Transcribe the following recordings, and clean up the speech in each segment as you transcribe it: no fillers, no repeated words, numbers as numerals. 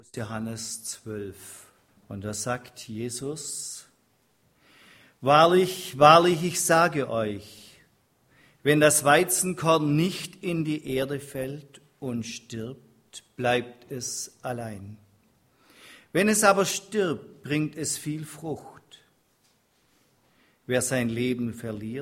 Johannes 12. Und da sagt Jesus: Wahrlich, wahrlich, ich sage euch, wenn das Weizenkorn nicht in die Erde fällt und stirbt, bleibt es allein. Wenn es aber stirbt, bringt es viel Frucht. Wer sein Leben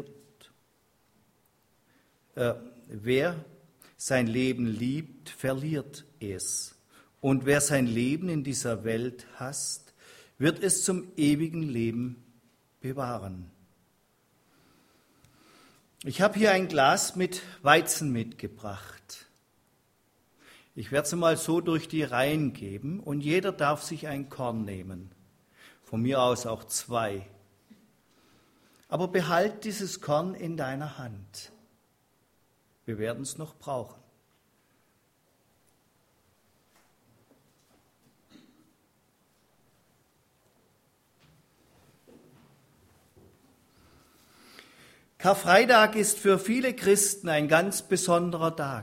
liebt, verliert es. Und wer sein Leben in dieser Welt hasst, wird es zum ewigen Leben bewahren. Ich habe hier ein Glas mit Weizen mitgebracht. Ich werde es mal so durch die Reihen geben und jeder darf sich ein Korn nehmen. Von mir aus auch 2. Aber behalt dieses Korn in deiner Hand. Wir werden es noch brauchen. Karfreitag ist für viele Christen ein ganz besonderer Tag.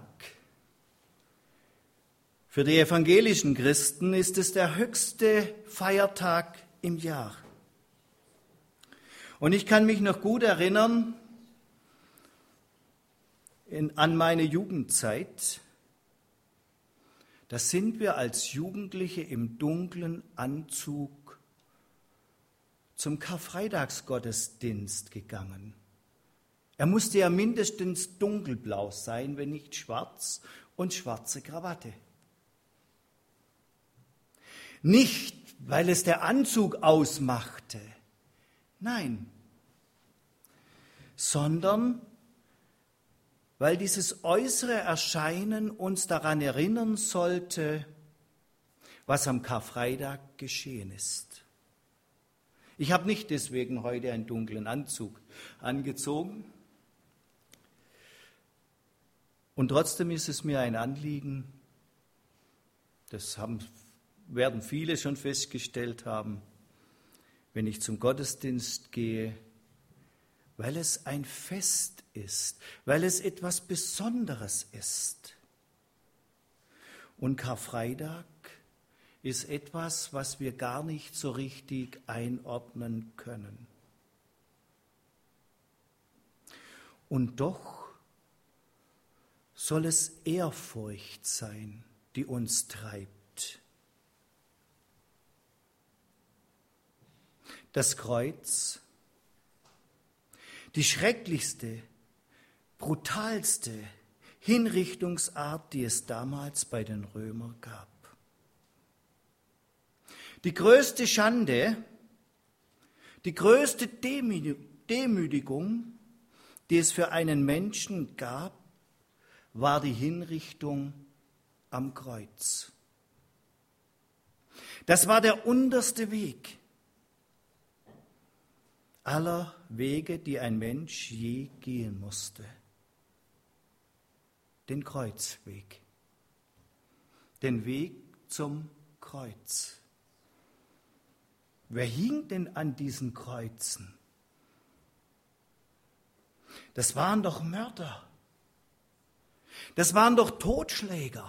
Für die evangelischen Christen ist es der höchste Feiertag im Jahr. Und ich kann mich noch gut erinnern an meine Jugendzeit. Da sind wir als Jugendliche im dunklen Anzug zum Karfreitagsgottesdienst gegangen. Er musste ja mindestens dunkelblau sein, wenn nicht schwarz und schwarze Krawatte. Nicht, weil es der Anzug ausmachte, nein, sondern weil dieses äußere Erscheinen uns daran erinnern sollte, was am Karfreitag geschehen ist. Ich habe nicht deswegen heute einen dunklen Anzug angezogen. Und trotzdem ist es mir ein Anliegen, werden viele schon festgestellt haben, wenn ich zum Gottesdienst gehe, weil es ein Fest ist, weil es etwas Besonderes ist. Und Karfreitag ist etwas, was wir gar nicht so richtig einordnen können. Und doch soll es Ehrfurcht sein, die uns treibt. Das Kreuz, die schrecklichste, brutalste Hinrichtungsart, die es damals bei den Römern gab. Die größte Schande, die größte Demütigung, die es für einen Menschen gab, war die Hinrichtung am Kreuz. Das war der unterste Weg aller Wege, die ein Mensch je gehen musste. Den Kreuzweg. Den Weg zum Kreuz. Wer hing denn an diesen Kreuzen? Das waren doch Mörder. Das waren doch Totschläger.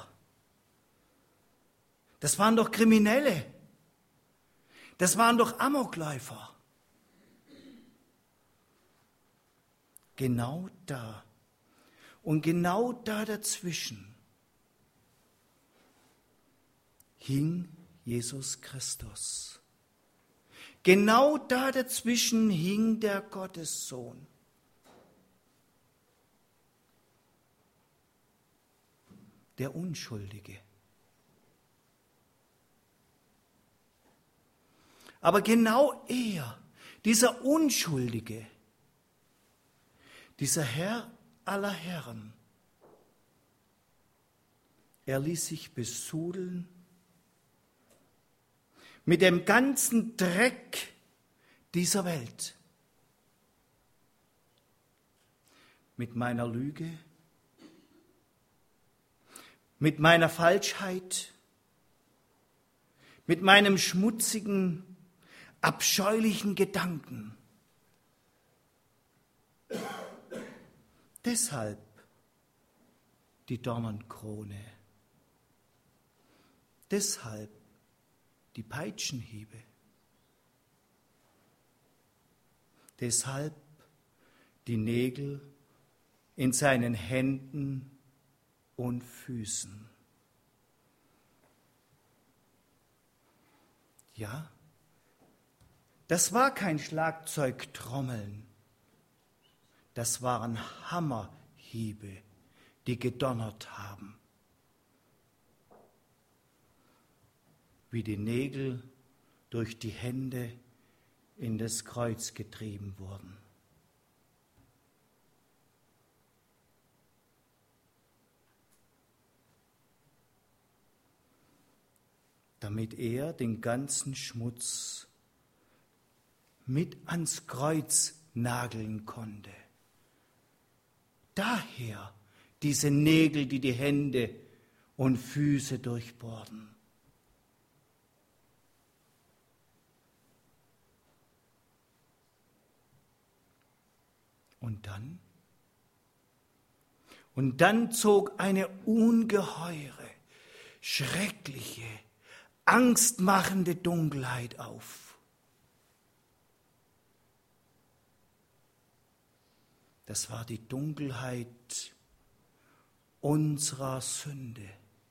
Das waren doch Kriminelle. Das waren doch Amokläufer. Genau da und genau da dazwischen hing Jesus Christus. Genau da dazwischen hing der Gottessohn. Der Unschuldige. Aber genau er, dieser Unschuldige, dieser Herr aller Herren, er ließ sich besudeln mit dem ganzen Dreck dieser Welt, mit meiner Lüge, mit meiner Falschheit, mit meinem schmutzigen, abscheulichen Gedanken. Deshalb die Dornenkrone. Deshalb die Peitschenhiebe. Deshalb die Nägel in seinen Händen und Füßen. Ja, das war kein Schlagzeugtrommeln, das waren Hammerhiebe, die gedonnert haben, wie die Nägel durch die Hände in das Kreuz getrieben wurden. Damit er den ganzen Schmutz mit ans Kreuz nageln konnte. Daher diese Nägel, die die Hände und Füße durchbohrten. Und dann zog eine ungeheure, schreckliche, angstmachende Dunkelheit auf. Das war die Dunkelheit unserer Sünde.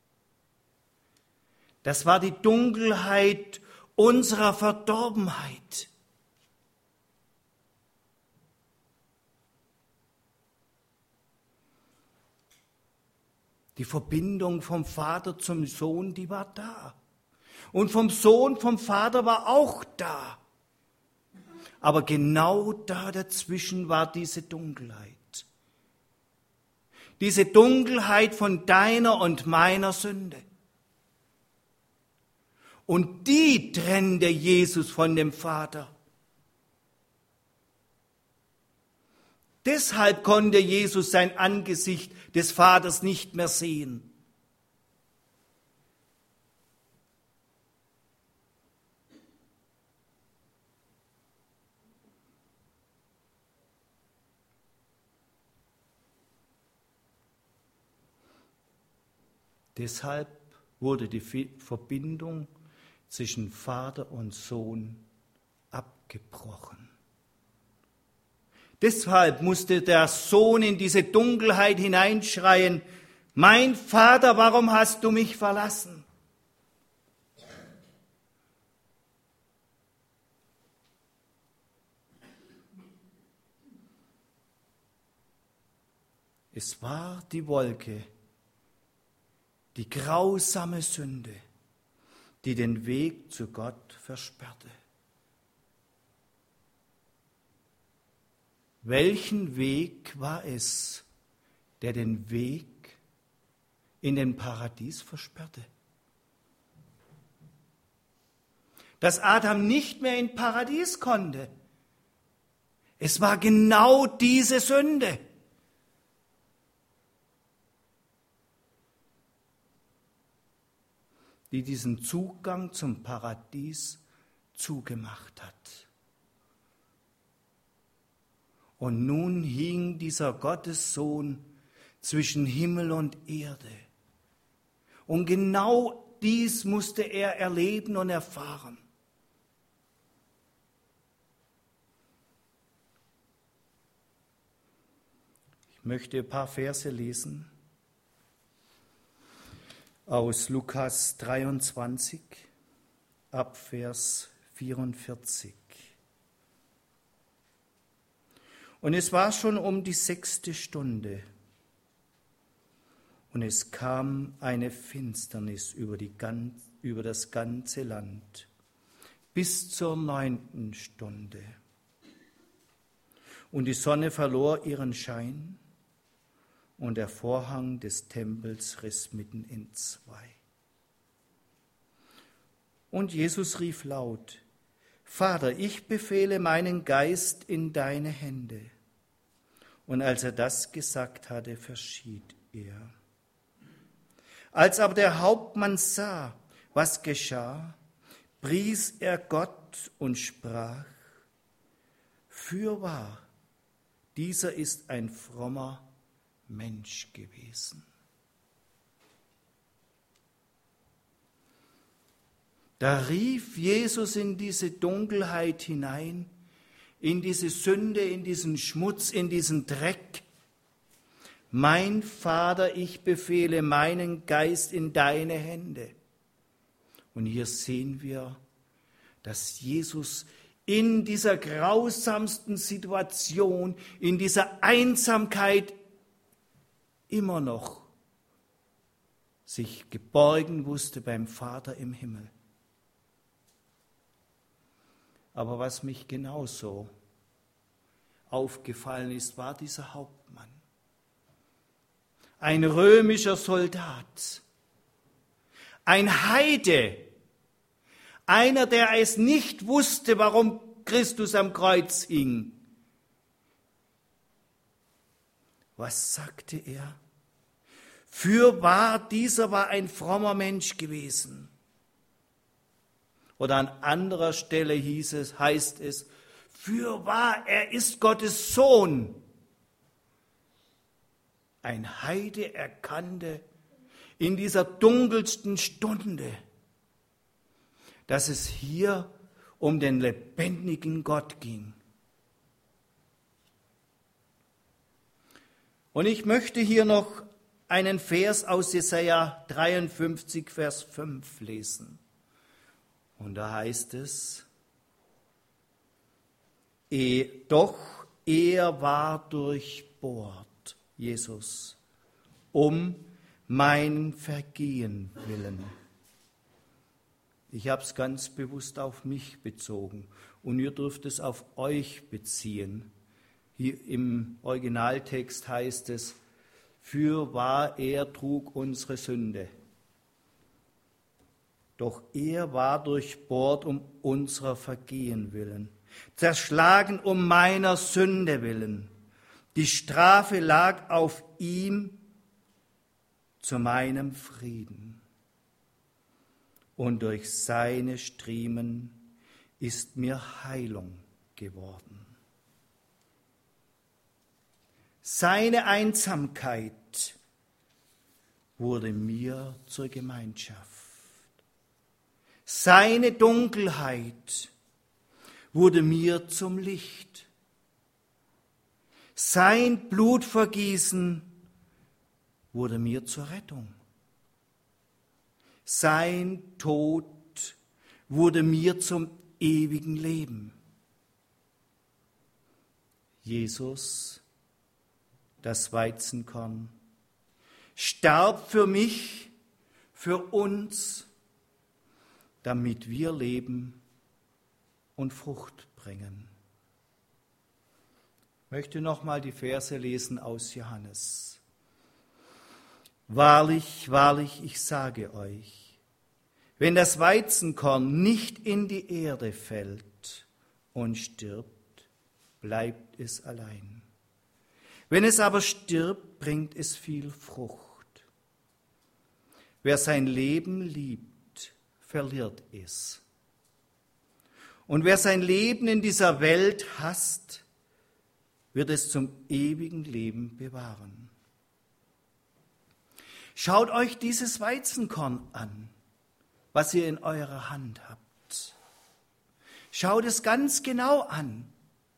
Das war die Dunkelheit unserer Verdorbenheit. Die Verbindung vom Vater zum Sohn, die war da. Und vom Sohn, vom Vater war auch da. Aber genau da dazwischen war diese Dunkelheit. Diese Dunkelheit von deiner und meiner Sünde. Und die trennte Jesus von dem Vater. Deshalb konnte Jesus sein Angesicht des Vaters nicht mehr sehen. Deshalb wurde die Verbindung zwischen Vater und Sohn abgebrochen. Deshalb musste der Sohn in diese Dunkelheit hineinschreien: Mein Vater, warum hast du mich verlassen? Es war die Wolke, die grausame Sünde, die den Weg zu Gott versperrte. Welchen Weg war es, der den Weg in den Paradies versperrte? Dass Adam nicht mehr in Paradies konnte. Es war genau diese Sünde. Die diesen Zugang zum Paradies zugemacht hat. Und nun hing dieser Gottessohn zwischen Himmel und Erde. Und genau dies musste er erleben und erfahren. Ich möchte ein paar Verse lesen aus Lukas 23 ab Vers 44. Und es war schon um die 6. Stunde, und es kam eine Finsternis über das ganze Land bis zur 9. Stunde. Und die Sonne verlor ihren Schein, und der Vorhang des Tempels riss mitten in zwei. Und Jesus rief laut: Vater, ich befehle meinen Geist in deine Hände. Und als er das gesagt hatte, verschied er. Als aber der Hauptmann sah, was geschah, pries er Gott und sprach: Fürwahr, dieser ist ein frommer Mensch gewesen. Da rief Jesus in diese Dunkelheit hinein, in diese Sünde, in diesen Schmutz, in diesen Dreck. Mein Vater, ich befehle meinen Geist in deine Hände. Und hier sehen wir, dass Jesus in dieser grausamsten Situation, in dieser Einsamkeit immer noch sich geborgen wusste beim Vater im Himmel. Aber was mich genauso aufgefallen ist, war dieser Hauptmann. Ein römischer Soldat, ein Heide, einer, der es nicht wusste, warum Christus am Kreuz hing. Was sagte er? Fürwahr, dieser war ein frommer Mensch gewesen. Oder an anderer Stelle heißt es, fürwahr, er ist Gottes Sohn. Ein Heide erkannte in dieser dunkelsten Stunde, dass es hier um den lebendigen Gott ging. Und ich möchte hier noch einen Vers aus Jesaja 53, Vers 5 lesen. Und da heißt es, doch er war durchbohrt, Jesus, um mein Vergehen willen. Ich habe es ganz bewusst auf mich bezogen und ihr dürft es auf euch beziehen. Hier im Originaltext heißt es, fürwahr er trug unsere Sünde. Doch er war durchbohrt um unserer Vergehen willen, zerschlagen um meiner Sünde willen. Die Strafe lag auf ihm zu meinem Frieden. Und durch seine Striemen ist mir Heilung geworden. Seine Einsamkeit wurde mir zur Gemeinschaft. Seine Dunkelheit wurde mir zum Licht. Sein Blutvergießen wurde mir zur Rettung. Sein Tod wurde mir zum ewigen Leben. Jesus, das Weizenkorn, starb für mich, für uns, damit wir leben und Frucht bringen. Ich möchte nochmal die Verse lesen aus Johannes. Wahrlich, wahrlich, ich sage euch, wenn das Weizenkorn nicht in die Erde fällt und stirbt, bleibt es allein. Wenn es aber stirbt, bringt es viel Frucht. Wer sein Leben liebt, verliert es. Und wer sein Leben in dieser Welt hasst, wird es zum ewigen Leben bewahren. Schaut euch dieses Weizenkorn an, was ihr in eurer Hand habt. Schaut es ganz genau an.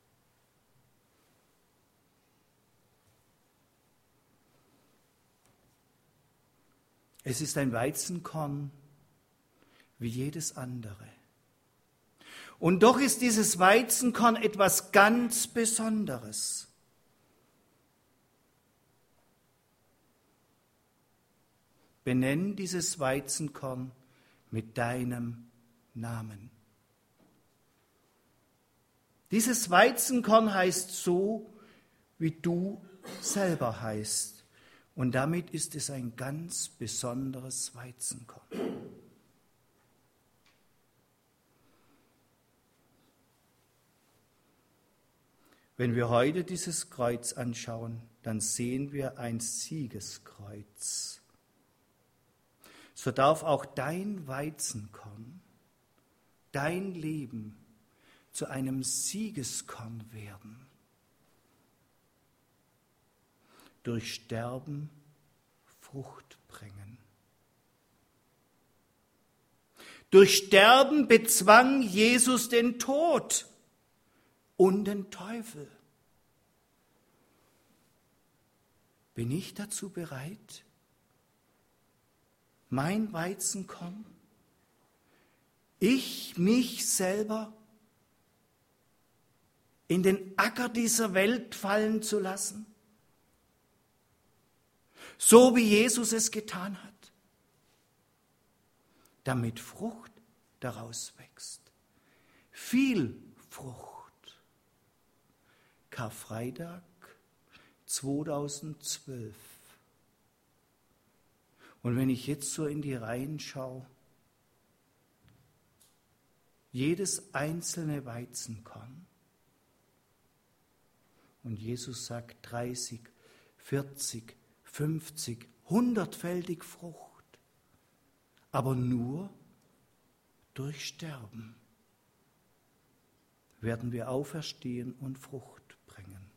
Es ist ein Weizenkorn wie jedes andere. Und doch ist dieses Weizenkorn etwas ganz Besonderes. Benenn dieses Weizenkorn mit deinem Namen. Dieses Weizenkorn heißt so, wie du selber heißt. Und damit ist es ein ganz besonderes Weizenkorn. Wenn wir heute dieses Kreuz anschauen, dann sehen wir ein Siegeskreuz. So darf auch dein Weizenkorn, dein Leben zu einem Siegeskorn werden. Durch Sterben Frucht bringen. Durch Sterben bezwang Jesus den Tod und den Teufel. Bin ich dazu bereit, mein Weizenkorn, mich selber in den Acker dieser Welt fallen zu lassen? So wie Jesus es getan hat, damit Frucht daraus wächst. Viel Frucht. Karfreitag 2012. Und wenn ich jetzt so in die Reihen schaue, jedes einzelne Weizenkorn, und Jesus sagt 30, 40, 50, 100-fältig Frucht, aber nur durch Sterben werden wir auferstehen und Frucht bringen.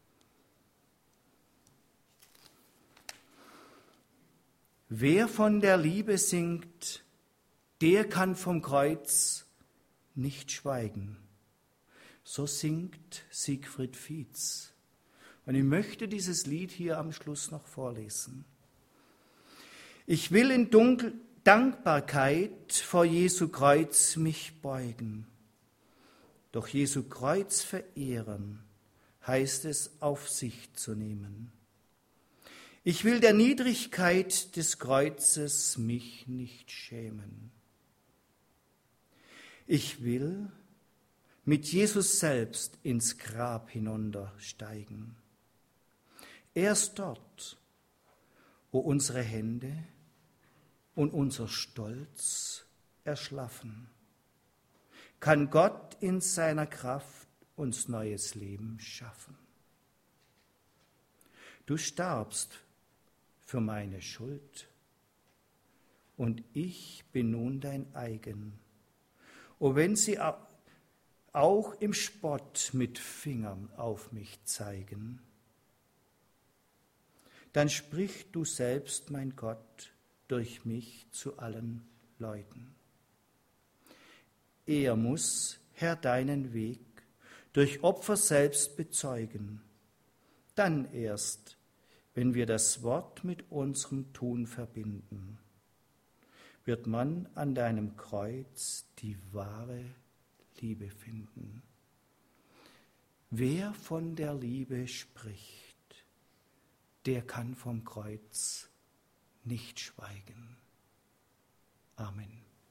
Wer von der Liebe singt, der kann vom Kreuz nicht schweigen. So singt Siegfried Fietz. Und ich möchte dieses Lied hier am Schluss noch vorlesen. Ich will in Dankbarkeit vor Jesu Kreuz mich beugen. Doch Jesu Kreuz verehren, heißt es, auf sich zu nehmen. Ich will der Niedrigkeit des Kreuzes mich nicht schämen. Ich will mit Jesus selbst ins Grab hinuntersteigen. Erst dort, wo unsere Hände und unser Stolz erschlaffen, kann Gott in seiner Kraft uns neues Leben schaffen. Du starbst für meine Schuld und ich bin nun dein eigen. O wenn sie auch im Spott mit Fingern auf mich zeigen, dann sprich du selbst, mein Gott, durch mich zu allen Leuten. Er muss, Herr, deinen Weg durch Opfer selbst bezeugen. Dann erst, wenn wir das Wort mit unserem Tun verbinden, wird man an deinem Kreuz die wahre Liebe finden. Wer von der Liebe spricht, der kann vom Kreuz nicht schweigen. Amen.